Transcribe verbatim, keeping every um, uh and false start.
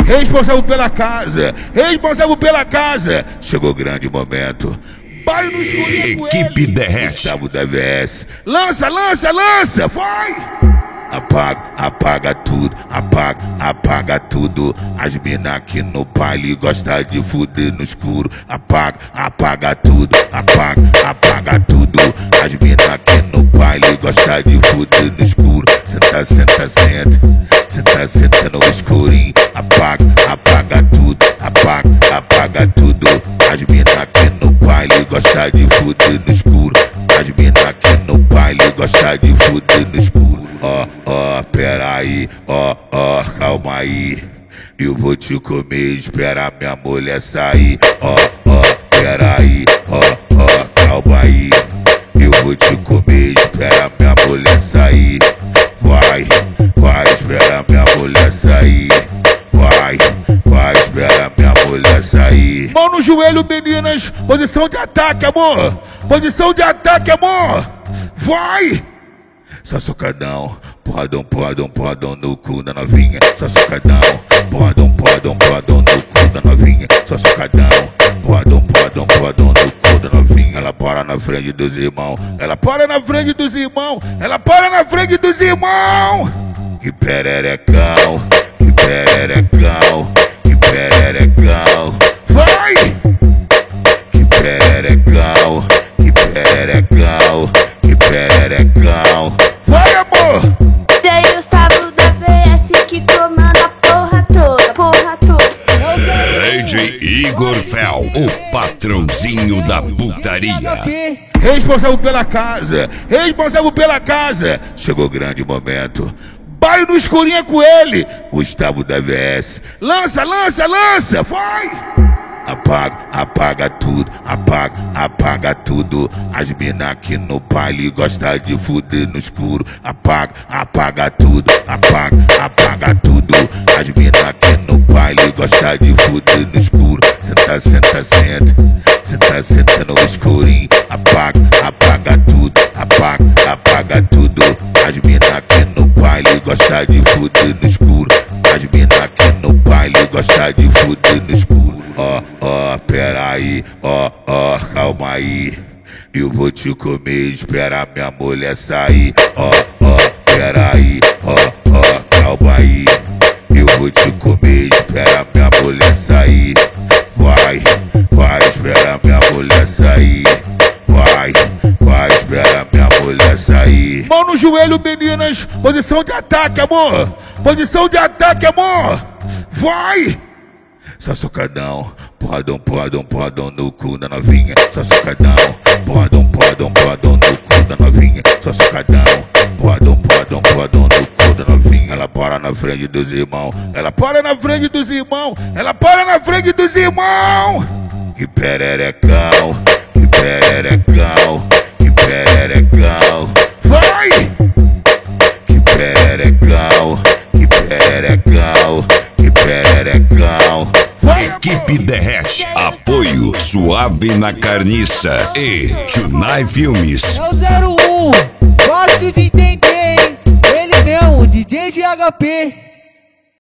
responsável pela casa, responsável pela casa. Chegou o grande momento. Baile no escurinho com Equipe ele, derrete. Gustavo da V S. Lança, lança, lança, vai! Apaga, apaga tudo, apaga, apaga tudo. As mina aqui no baile gosta de fuder no escuro. Apaga, apaga tudo, apaga, apaga tudo. As mina aqui no baile gosta de fuder no escuro. Senta, senta, senta, senta, senta no escurinho. Apaga, apaga tudo, apaga, apaga tudo. As mina aqui no baile gosta de fuder no escuro. As mina aqui no baile gosta de fuder no escuro. Ó, ó, peraí, ó, ó, calma aí. Eu vou te comer, espera minha mulher sair. Ó, ó, peraí, ó, ó, calma aí. Eu vou te comer, espera minha mulher sair. Vai, vai, espera minha mulher sair. Vai, vai, espera minha mulher sair. Mão no joelho, meninas, posição de ataque, amor. Posição de ataque, amor. Vai! Só socadão, porradão, porradão, porradão no cu da novinha. Só socadão, porradão, porradão, porradão no cu da novinha. Só socadão, porradão, porradão, porradão no cu da novinha. Ela para na frente dos irmãos, ela para na frente dos irmãos, ela para na frente dos irmãos. Que pererecão, que pererecão, que pererecão. Vai! Que pererecão, que pererecão, que pererecão. Vai, amor! Tem o Gustavo da V S que comanda a porra toda, porra toda. D J Igor Fel, o patrãozinho da putaria. Responsável pela casa, responsável pela casa. Chegou o grande momento. Baile no escurinho com ele, Gustavo da V S. Lança, lança, lança, vai! Apaga, apaga tudo, apaga, apaga tudo. As mina aqui no baile gosta de fuder no escuro. Apaga, apaga tudo, apaga, apaga tudo. As mina aqui no baile gosta de fuder no escuro. Senta, senta, senta, senta, senta no escurinho. Apaga, apaga tudo, apaga, apaga tudo. As mina aqui no baile gosta de fuder no escuro. As mina aqui no baile gosta de fuder no escuro. Ó, ó, peraí, ó, ó, calma aí. Eu vou te comer, espera minha mulher sair. Ó, ó, peraí, ó, ó, calma aí. Eu vou te comer, espera minha mulher sair. Vai, vai, espera minha mulher sair. Vai, vai, espera minha mulher sair. Mão no joelho, meninas, posição de ataque, amor. Posição de ataque, amor. Vai! Só socadão, porradão, porradão, porradão no cu da novinha. Só socadão, porradão, porradão, porradão no cu da novinha. Só socadão, porradão, porradão, porradão no cu da novinha. Ela para na frente dos irmãos, ela para na frente dos irmãos, ela para na frente dos irmãos. Que pererecão, que pererecão, que pererecão. Vai! Que pererecão, que pererecão, que pererecão. Equipe derrete, apoio suave na carniça e Tunai Filmes. É o zero um, fácil de entender, hein? Ele mesmo, D J G H P.